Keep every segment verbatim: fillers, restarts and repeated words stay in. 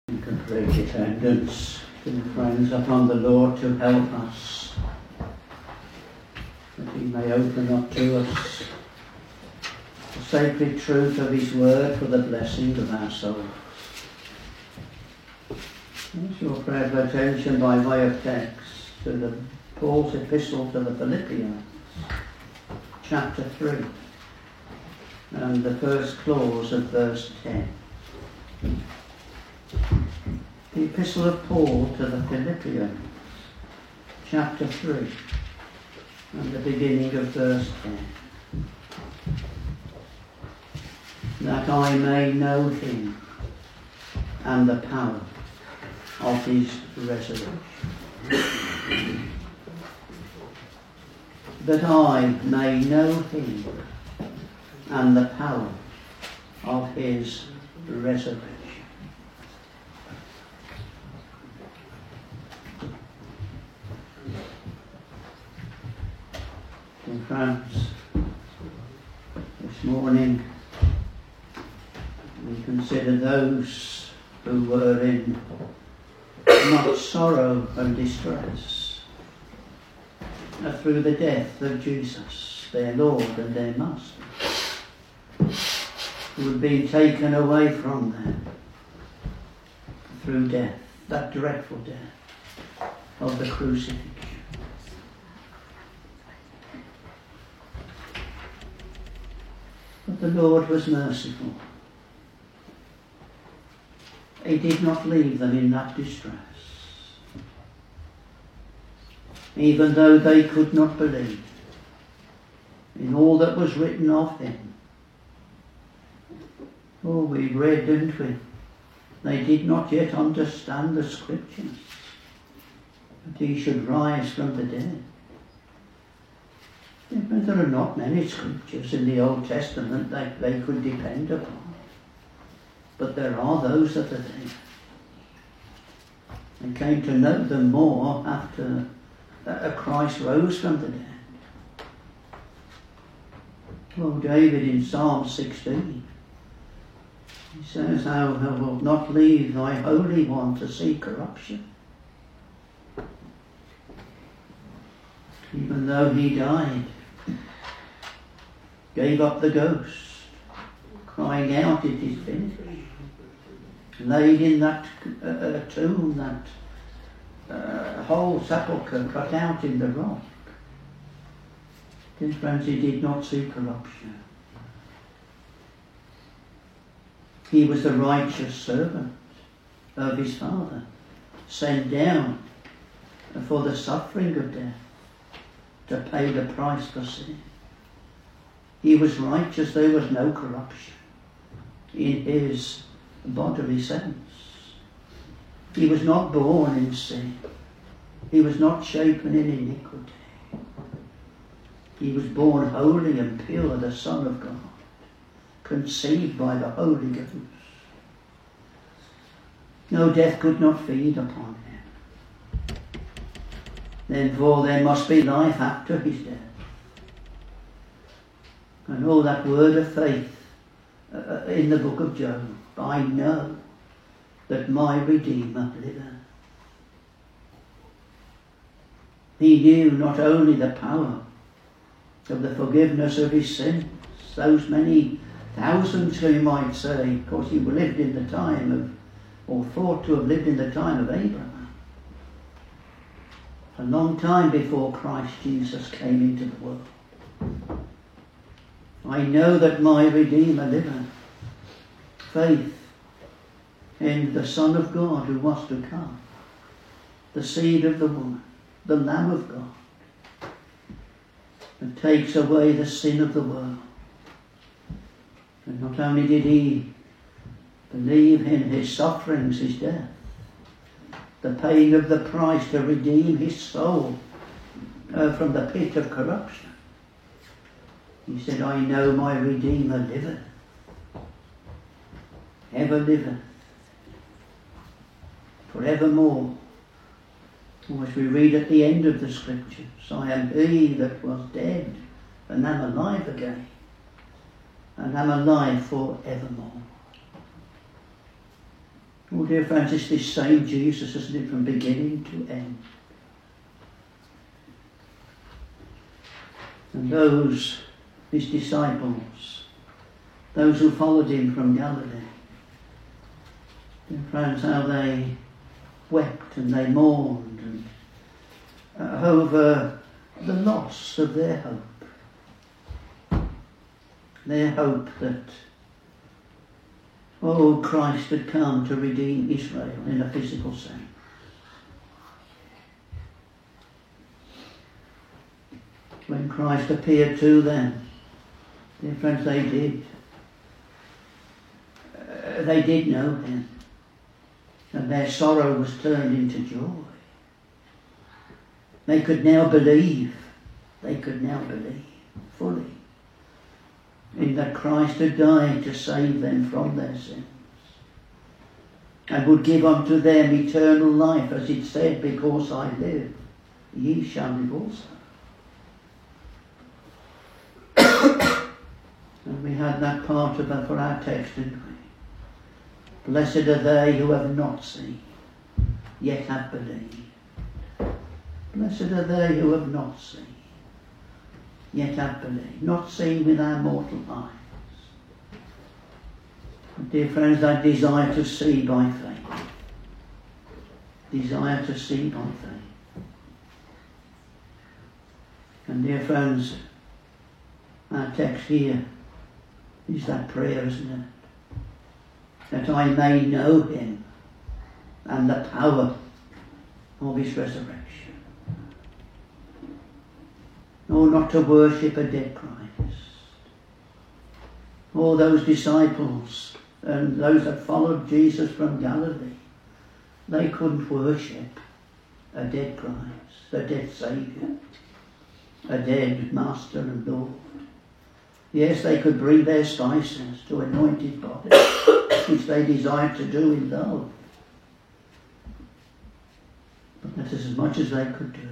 In complete dependence, dear friends, upon the Lord to help us, that He may open up to us the sacred truth of His word for the blessing of our souls. Here's your prayer of attention by way of text to the Paul's epistle to the Philippians, chapter three, and the first clause of verse ten. The Epistle of Paul to the Philippians, chapter three, and the beginning of verse ten. That I may know Him and the power of His resurrection. That I may know Him and the power of His resurrection. Dear friends, this morning we consider those who were in much sorrow and distress through the death of Jesus, their Lord and their Master, who had been taken away from them through death, that dreadful death of the crucifixion. But the Lord was merciful. He did not leave them in that distress, even though they could not believe in all that was written of Him. Oh, we read, didn't we? They did not yet understand the Scriptures, that He should rise from the dead. There are not many Scriptures in the Old Testament that they could depend upon. But there are those that are there. They came to know them more after uh, Christ rose from the dead. Oh, David in Psalm sixteen, he says, Thou wilt not leave Thy Holy One to see corruption. Even though He died, gave up the ghost, crying out, it is finished. Laid in that uh, tomb, that uh, whole sepulchre cut out in the rock. Dear friends, He did not see corruption. He was the righteous servant of His Father, sent down for the suffering of death, to pay the price for sin. He was righteous. There was no corruption in His bodily sense. He was not born in sin. He was not shapen in iniquity. He was born holy and pure, the Son of God, conceived by the Holy Ghost. No death could not feed upon Him. Therefore there must be life after His death. And all that word of faith uh, in the book of Job, I know that my Redeemer liveth. He knew not only the power of the forgiveness of his sins, those many thousands, we might say, of course he lived in the time of, or thought to have lived in the time of Abraham, a long time before Christ Jesus came into the world. I know that my Redeemer liveth. Faith in the Son of God who was to come, the seed of the woman, the Lamb of God, and takes away the sin of the world. And not only did he believe in His sufferings, His death, the paying of the price to redeem his soul uh, from the pit of corruption. He said, I know my Redeemer liveth, ever liveth, forevermore. Or as we read at the end of the Scriptures, I am He that was dead and am alive again, and am alive for evermore. Oh dear friends, it's this same Jesus, isn't it, from beginning to end. And those, his disciples, those who followed him from Galilee, dear friends, how they wept and they mourned and, uh, over the loss of their hope. Their hope that, oh, Christ had come to redeem Israel in a physical sense. When Christ appeared to them, dear friends, they did. Uh, they did know him. And their sorrow was turned into joy. They could now believe. They could now believe fully in that Christ had died to save them from their sins and would give unto them eternal life, as it said, because I live, ye shall live also. And we had that part of it for our text, didn't we? Blessed are they who have not seen, yet have believed. Blessed are they who have not seen, yet have believed. Not seen with our mortal eyes. But dear friends, that desire to see by faith. Desire to see by faith. And dear friends, our text here is that prayer, isn't it? That I may know him and the power of his resurrection. Oh, not to worship a dead Christ. All those disciples and those that followed Jesus from Galilee, they couldn't worship a dead Christ, a dead Saviour, a dead Master and Lord. Yes, they could bring their spices to anoint his body, which they desired to do in love. But that is as much as they could do.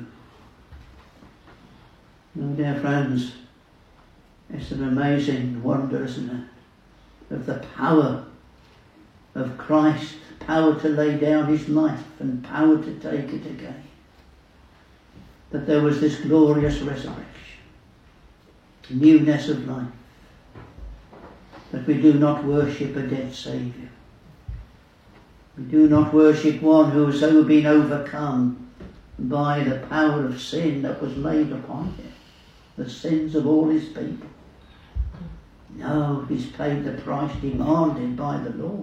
Oh, dear friends, it's an amazing wonder, isn't it, of the power of Christ, power to lay down his life and power to take it again. That there was this glorious resurrection, newness of life, that we do not worship a dead Saviour. We do not worship one who has so been overcome by the power of sin that was laid upon him, the sins of all his people. No, he's paid the price demanded by the law.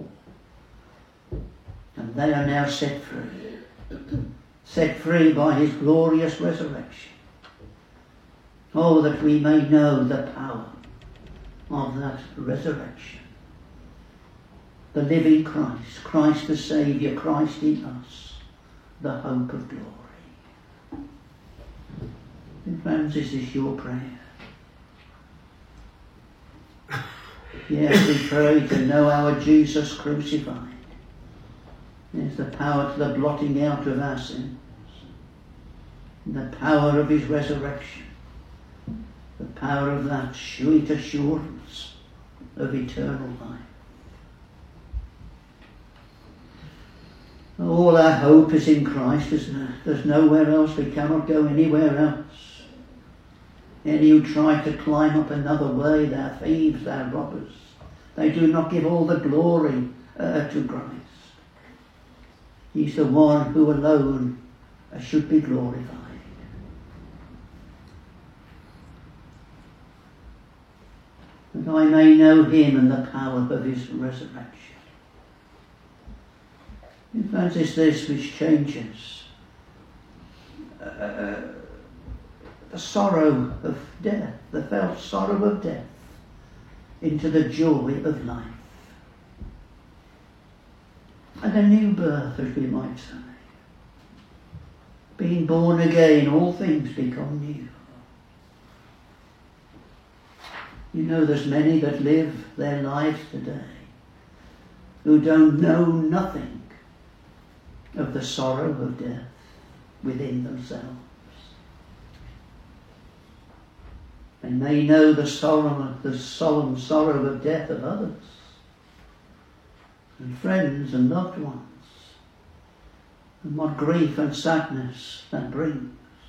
And they are now set free. Set free by his glorious resurrection. Oh, that we may know the power of that resurrection. The living Christ, Christ the Saviour, Christ in us, the hope of glory. And friends, this is your prayer. Yes, we pray to know our Jesus crucified. There's the power to the blotting out of our sins. And the power of his resurrection. The power of that sweet assurance of eternal life. All our hope is in Christ, isn't it? There's nowhere else. We cannot go anywhere else. Any who try to climb up another way, they're thieves, they're robbers. They do not give all the glory uh, to Christ. He's the one who alone uh, should be glorified. That I may know him and the power of his resurrection. In fact, it's this which changes uh, the sorrow of death, the felt sorrow of death, into the joy of life. And a new birth, as we might say. Being born again, all things become new. You know, there's many that live their lives today who don't know nothing of the sorrow of death within themselves. They may know the solemn, the solemn sorrow of death of others, and friends and loved ones, and what grief and sadness that brings.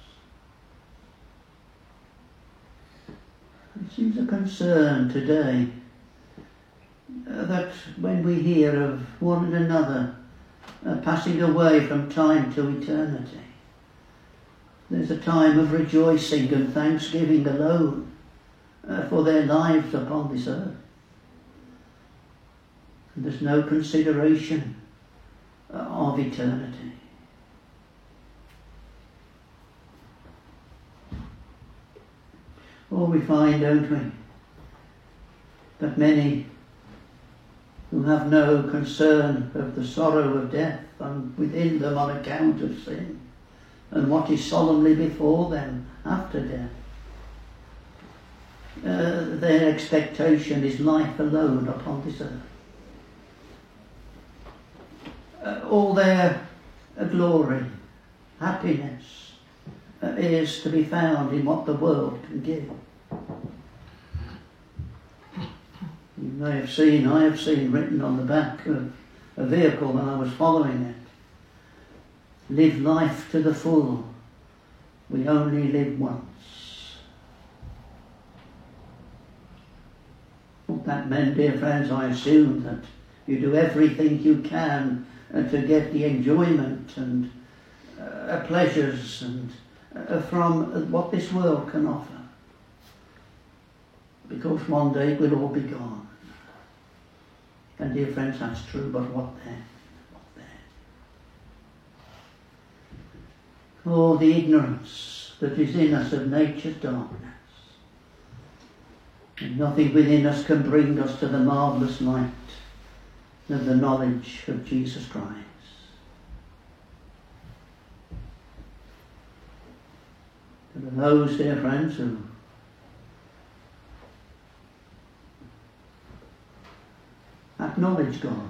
It seems a concern today uh, that when we hear of one another uh, passing away from time to eternity, there's a time of rejoicing and thanksgiving alone uh, for their lives upon this earth. And there's no consideration uh, of eternity. Or we find, don't we, that many who have no concern of the sorrow of death and within them on account of sin and what is solemnly before them after death, uh, their expectation is life alone upon this earth. Uh, all their uh, glory, happiness, uh, is to be found in what the world can give. You may have seen, I have seen written on the back of a vehicle when I was following it, live life to the full, we only live once. What that meant, dear friends, I assume that you do everything you can uh, to get the enjoyment and uh, pleasures and uh, from what this world can offer. Because one day it will all be gone. And dear friends, that's true, but what then? What then? Oh, the ignorance that is in us of nature's darkness. And nothing within us can bring us to the marvellous light of the knowledge of Jesus Christ. There are those, dear friends, who acknowledge God.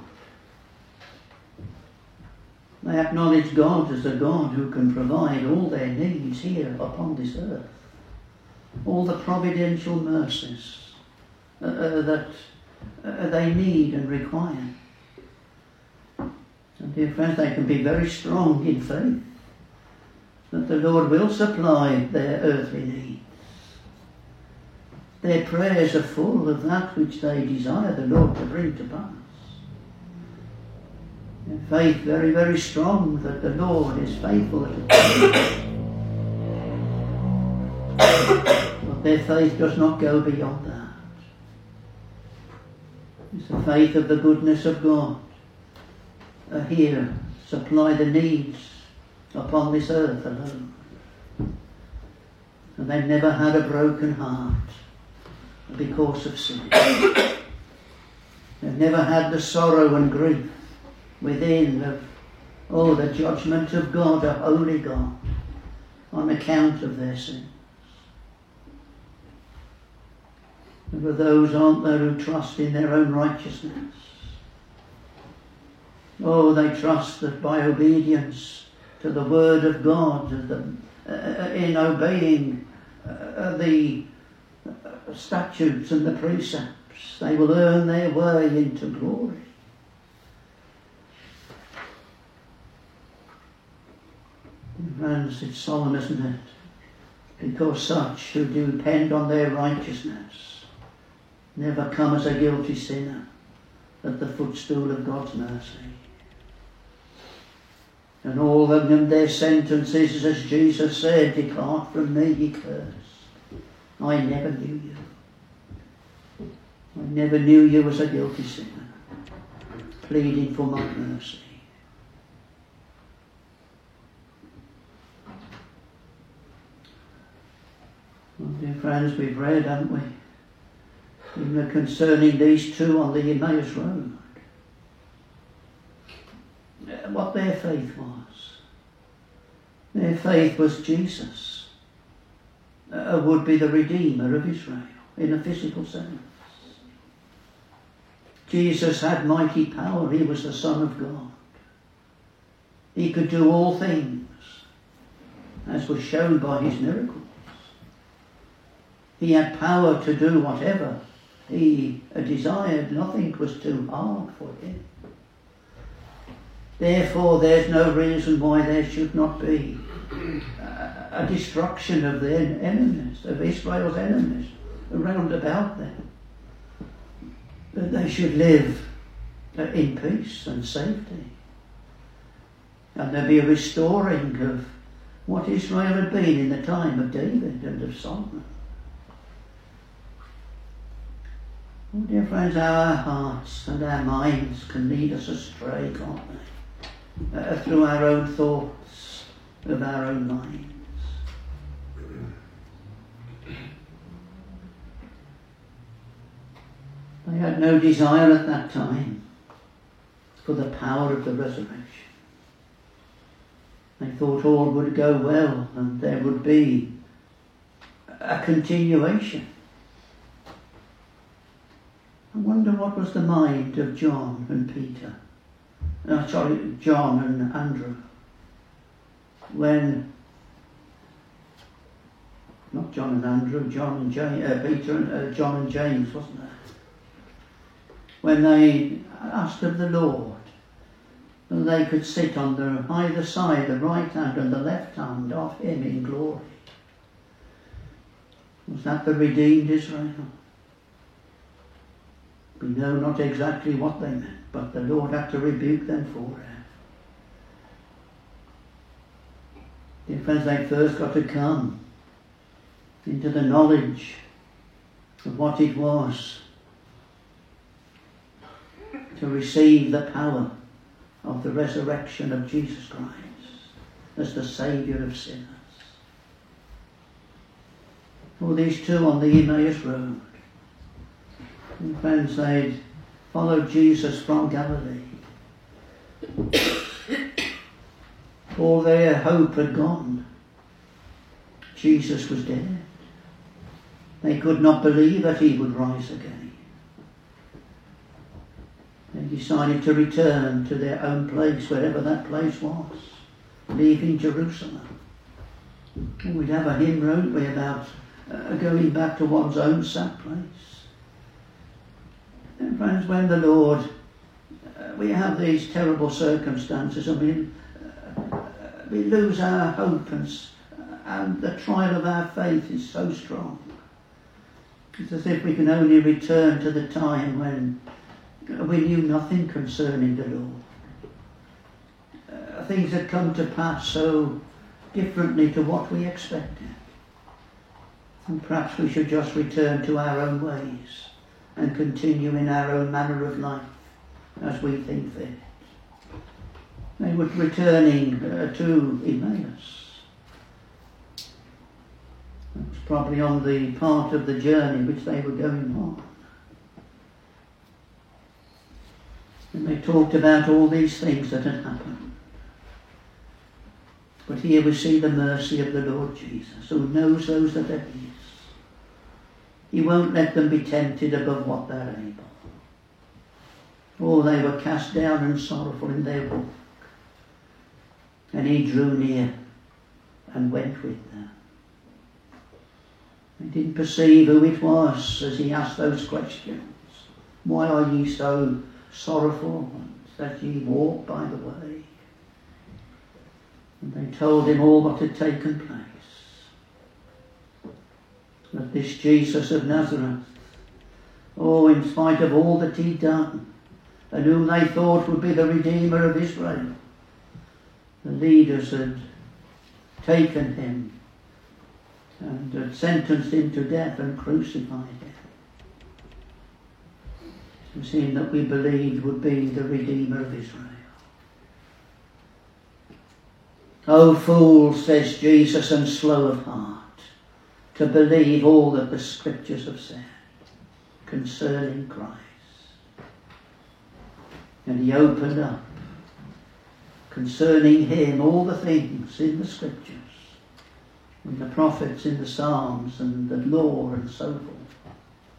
They acknowledge God as a God who can provide all their needs here upon this earth. All the providential mercies uh, uh, that uh, they need and require. And dear friends, they can be very strong in faith that the Lord will supply their earthly needs. Their prayers are full of that which they desire the Lord to bring to pass. Their faith very, very strong that the Lord is faithful at the But their faith does not go beyond that. It's the faith of the goodness of God. Uh, here, supply the needs upon this earth alone. And they've never had a broken heart because of sin. They've never had the sorrow and grief within of, oh, the judgment of God, a holy God, on account of their sins. There are those, aren't there, who trust in their own righteousness. Oh, they trust that by obedience to the word of God, the, uh, in obeying uh, the statutes and the precepts, they will earn their way into glory. Friends, it's solemn, isn't it? Because such who do depend on their righteousness never come as a guilty sinner at the footstool of God's mercy. And all of them, their sentences, as Jesus said, depart from me, ye cursed. I never knew you. I never knew you as a guilty sinner, pleading for my mercy. Well, dear friends, we've read, haven't we, even concerning these two on the Emmaus Road, what their faith was. Their faith was Jesus, uh, would be the Redeemer of Israel in a physical sense. Jesus had mighty power. He was the Son of God. He could do all things, as was shown by his miracles. He had power to do whatever he desired. Nothing was too hard for him. Therefore there's no reason why there should not be a, a destruction of their enemies, of Israel's enemies, around about them. That they should live in peace and safety. And there'll be a restoring of what Israel had been in the time of David and of Solomon. Oh, dear friends, our hearts and our minds can lead us astray, can't they? Uh, through our own thoughts of our own minds. They had no desire at that time for the power of the resurrection. They thought all would go well and there would be a continuation. I wonder what was the mind of John and Peter, uh, sorry, John and Andrew, when, not John and Andrew, John and James, uh, Peter and uh, John and James, wasn't there? When they asked of the Lord that they could sit on the either side, the right hand and the left hand of him in glory. Was that the redeemed Israel? We know not exactly what they meant, but the Lord had to rebuke them for it. Dear friends, they first got to come into the knowledge of what it was to receive the power of the resurrection of Jesus Christ as the Saviour of sinners. For these two on the Emmaus Road, and friends, they'd followed Jesus from Galilee. All their hope had gone. Jesus was dead. They could not believe that he would rise again. They decided to return to their own place, wherever that place was, leaving Jerusalem. And we'd have a hymn, won't we, about uh, going back to one's own sad place. And friends, when the Lord, uh, we have these terrible circumstances, I mean, uh, we lose our hope and, and the trial of our faith is so strong. It's as if we can only return to the time when we knew nothing concerning the Lord. Uh, things had come to pass so differently to what we expected. And perhaps we should just return to our own ways and continue in our own manner of life as we think fit. They were returning uh, to Emmaus. It was probably on the part of the journey which they were going on. And they talked about all these things that had happened. But here we see the mercy of the Lord Jesus, who knows those that are his. He won't let them be tempted above what they're able. Oh, they were cast down and sorrowful in their walk. And he drew near and went with them. They didn't perceive who it was as he asked those questions. Why are ye so sorrowful that ye walk by the way? And they told him all what had taken place. That this Jesus of Nazareth, oh, in spite of all that he'd done, and whom they thought would be the Redeemer of Israel, the leaders had taken him and had sentenced him to death and crucified him. It was him that we believed would be the Redeemer of Israel. O fool, says Jesus, and slow of heart, to believe all that the Scriptures have said concerning Christ. And he opened up concerning him all the things in the Scriptures, in the prophets, in the Psalms, and the law, and so forth.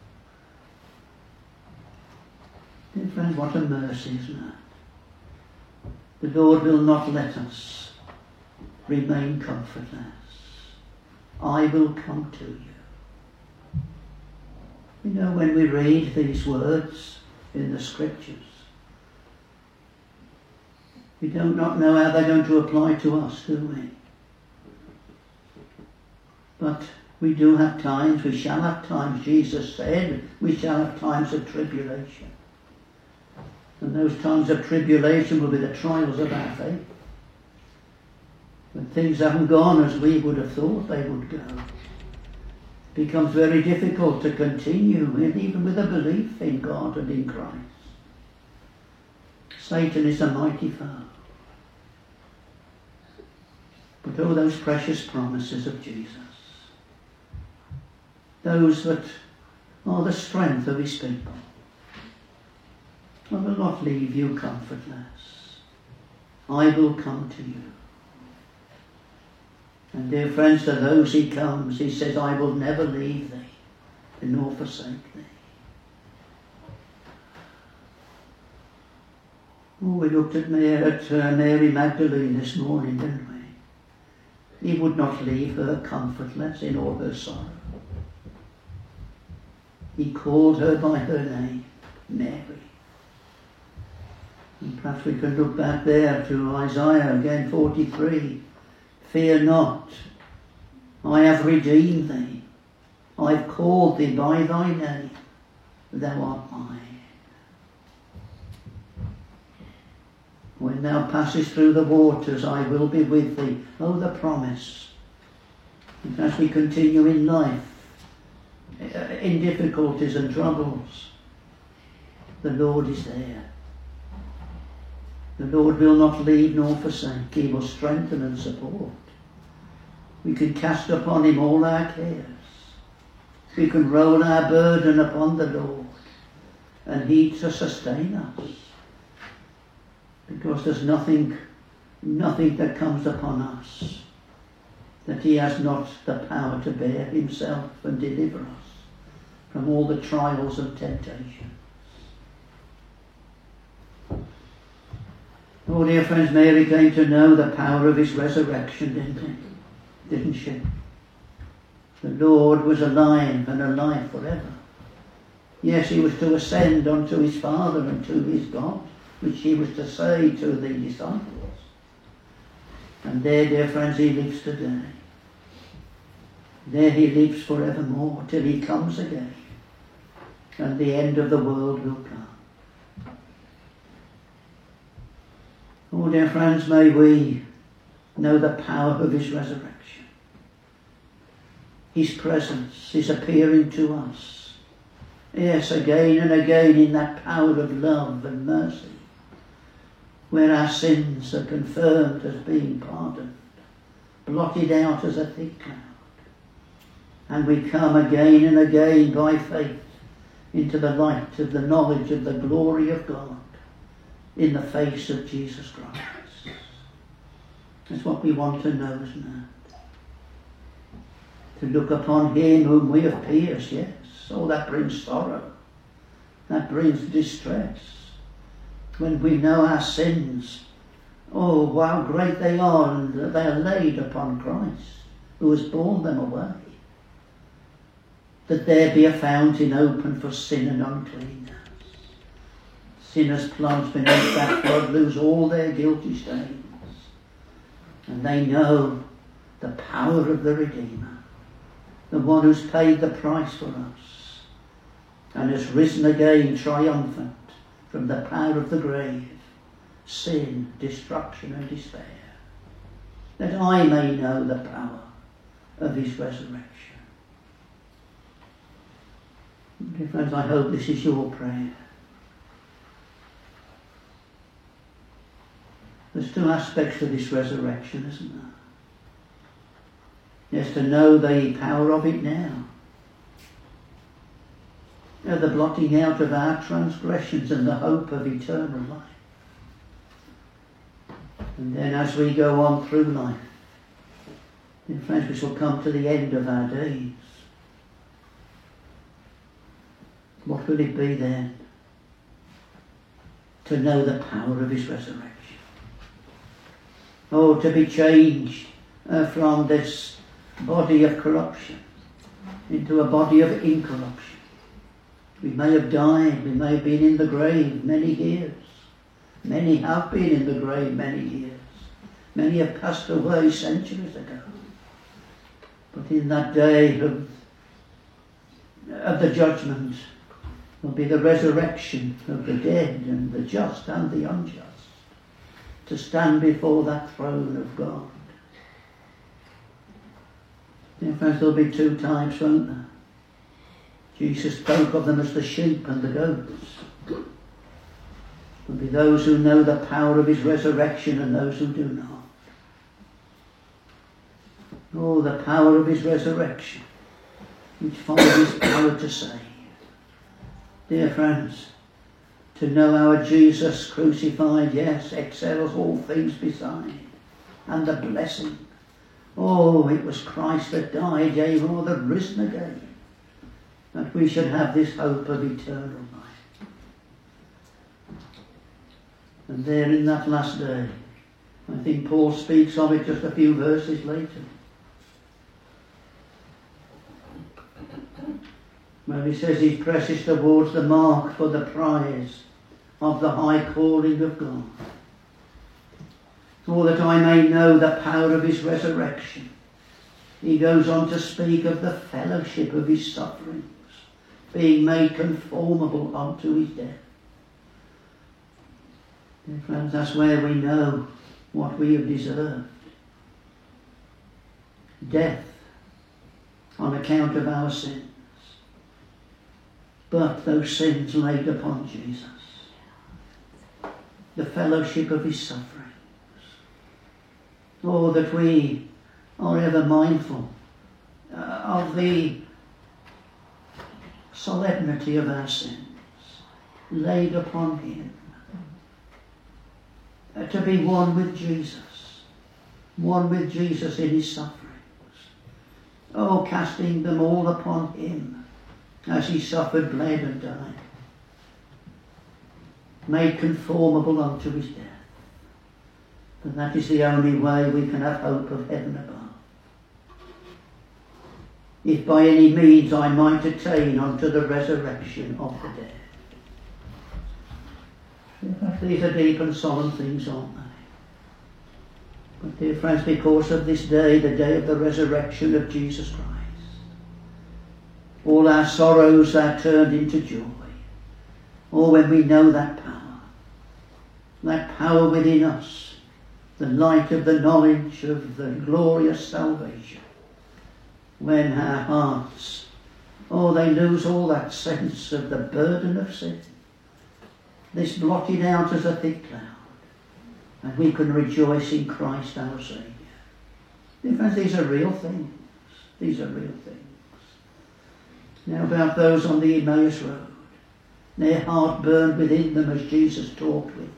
Dear friends, what a mercy, isn't that? The Lord will not let us remain comfortless. I will come to you. You know, when we read these words in the Scriptures, We do not know how they're going to apply to us, do we? But we do have times, we shall have times, Jesus said, we shall have times of tribulation. And those times of tribulation will be the trials of our faith. When things haven't gone as we would have thought they would go, it becomes very difficult to continue, even with a belief in God and in Christ. Satan is a mighty foe. But oh, those precious promises of Jesus, those that are the strength of his people, I will not leave you comfortless. I will come to you. And dear friends, to those he comes, he says, I will never leave thee, nor forsake thee. Oh, we looked at Mary, at uh, Mary Magdalene this morning, didn't we? He would not leave her comfortless in all her sorrow. He called her by her name, Mary. And perhaps we can look back there to Isaiah again, forty-three. Fear not, I have redeemed thee. I have called thee by thy name. Thou art mine. When thou passest through the waters, I will be with thee. Oh, the promise. And as we continue in life, in difficulties and troubles, the Lord is there. The Lord will not leave nor forsake. He will strengthen and support. We can cast upon him all our cares. We can roll our burden upon the Lord, and he to sustain us. Because there's nothing, nothing that comes upon us that he has not the power to bear himself and deliver us from all the trials and temptations. Oh, dear friends, Mary came to know the power of his resurrection, didn't he? Didn't she? The Lord was alive and alive forever. Yes, he was to ascend unto his Father and to his God, which he was to say to the disciples. And there, dear friends, he lives today. There he lives forevermore till he comes again, and the end of the world will come. Oh, dear friends, may we know the power of his resurrection. His presence is appearing to us. Yes, again and again in that power of love and mercy, where our sins are confirmed as being pardoned, blotted out as a thick cloud. And we come again and again by faith into the light of the knowledge of the glory of God in the face of Jesus Christ. That's what we want to know, isn't it? To look upon him whom we have pierced, yes. Oh, that brings sorrow. That brings distress. When we know our sins, oh, how great they are, and that they are laid upon Christ, who has borne them away. That there be a fountain open for sin and uncleanness. Sinners plunged beneath that flood lose all their guilty stains. And they know the power of the Redeemer, the one who's paid the price for us, and has risen again triumphant from the power of the grave, sin, destruction and despair, that I may know the power of his resurrection. Dear friends, I hope this is your prayer. There's two aspects to this resurrection, isn't there? Yes, to know the power of it now. You know, the blotting out of our transgressions and the hope of eternal life. And then as we go on through life, dear friends, we shall come to the end of our days. What will it be then? To know the power of his resurrection. Oh, to be changed uh, from this body of corruption into a body of incorruption. We may have died, we may have been in the grave many years, Many have been in the grave many years. Many have passed away centuries ago. But in that day of, of the judgment, will be the resurrection of the dead and the just and the unjust to stand before that throne of God. In fact, there'll be two types, won't there? Jesus spoke of them as the sheep and the goats. There'll be those who know the power of his resurrection and those who do not. Oh, the power of his resurrection, which finds his power to save. Dear friends, to know our Jesus crucified, yes, excels all things beside. And the blessing. Oh, it was Christ that died, yea, more than risen again, that we should have this hope of eternal life. And there in that last day, I think Paul speaks of it just a few verses later, where he says he presses towards the mark for the prize of the high calling of God. So that I may know the power of his resurrection. He goes on to speak of the fellowship of his sufferings, being made conformable unto his death. Dear friends, that's where we know what we have deserved. Death on account of our sins. But those sins laid upon Jesus. The fellowship of his sufferings. Oh, that we are ever mindful uh, of the solemnity of our sins laid upon him. Uh, to be one with Jesus. One with Jesus in his sufferings. Oh, casting them all upon him as he suffered, bled and died. Made conformable unto his death. And that is the only way we can have hope of heaven above. If by any means I might attain unto the resurrection of the dead. In fact, these are deep and solemn things, aren't they? But dear friends, because of this day, the day of the resurrection of Jesus Christ, all our sorrows are turned into joy. Or when we know that power, that power within us, the light of the knowledge of the glorious salvation, when our hearts, oh, they lose all that sense of the burden of sin, this blotted out as a thick cloud, and we can rejoice in Christ our Saviour. In fact, these are real things. These are real things. Now about those on the Emmaus Road, their heart burned within them as Jesus talked with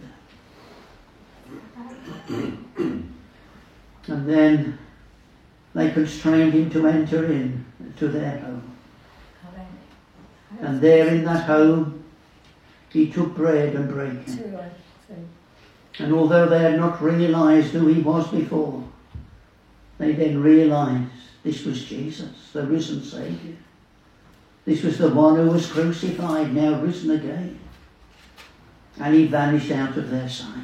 them. And then they constrained him to enter in to their home. And there in that home, he took bread and brake it. And although they had not realised who he was before, they then realised this was Jesus, the risen Saviour. This was the one who was crucified, now risen again. And he vanished out of their sight.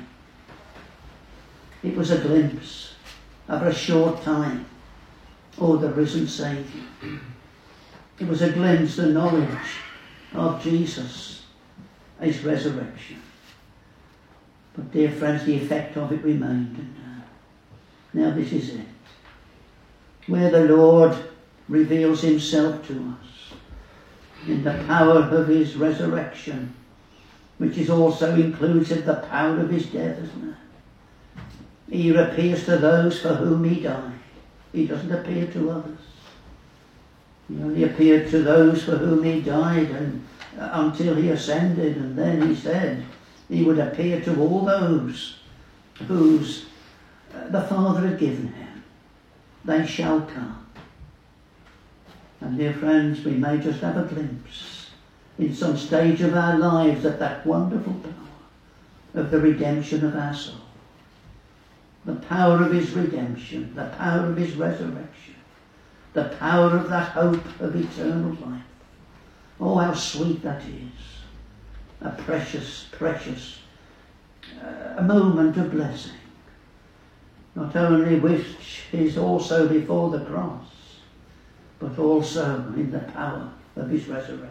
It was a glimpse of a short time. Oh, the risen Saviour. It was a glimpse, the knowledge of Jesus, his resurrection. But dear friends, the effect of it remained. And now, now this is it. Where the Lord reveals himself to us in the power of his resurrection, which is also includes in the power of his death, isn't it? He appears to those for whom he died. He doesn't appear to others. He only appeared to those for whom he died and uh, until he ascended, and then he said he would appear to all those whose uh, the Father had given him. They shall come. And dear friends, we may just have a glimpse in some stage of our lives at that wonderful power of the redemption of our soul. The power of his redemption, the power of his resurrection, the power of that hope of eternal life. Oh, how sweet that is. A precious, precious a moment of blessing, not only which is also before the cross, but also in the power of his resurrection.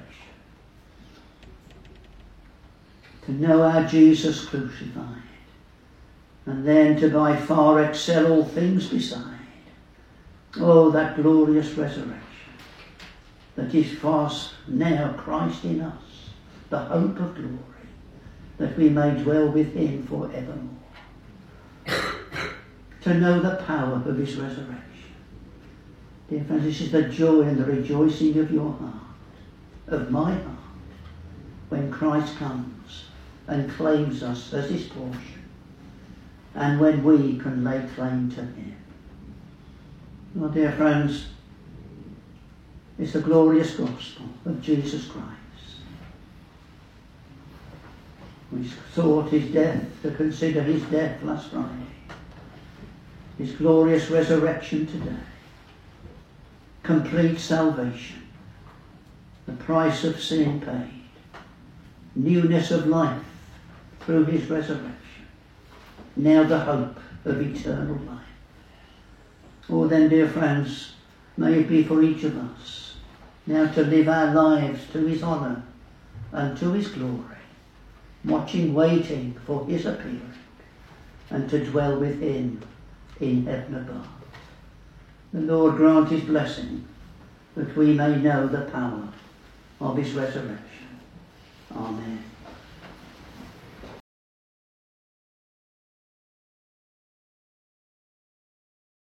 To know our Jesus crucified, and then to by far excel all things beside. Oh, that glorious resurrection, that is fast now Christ in us, the hope of glory, that we may dwell with him for evermore. To know the power of his resurrection. Dear friends, this is the joy and the rejoicing of your heart, of my heart, when Christ comes and claims us as his portion, and when we can lay claim to him. Well, dear friends, it's the glorious gospel of Jesus Christ. We sought his death, to consider his death last Friday. His glorious resurrection today. Complete salvation. The price of sin paid. Newness of life through his resurrection. Now the hope of eternal life. Oh, then, dear friends, may it be for each of us now to live our lives to his honour and to his glory, watching, waiting for his appearing, and to dwell with him in heaven above. The Lord grant his blessing, that we may know the power of his resurrection. Amen.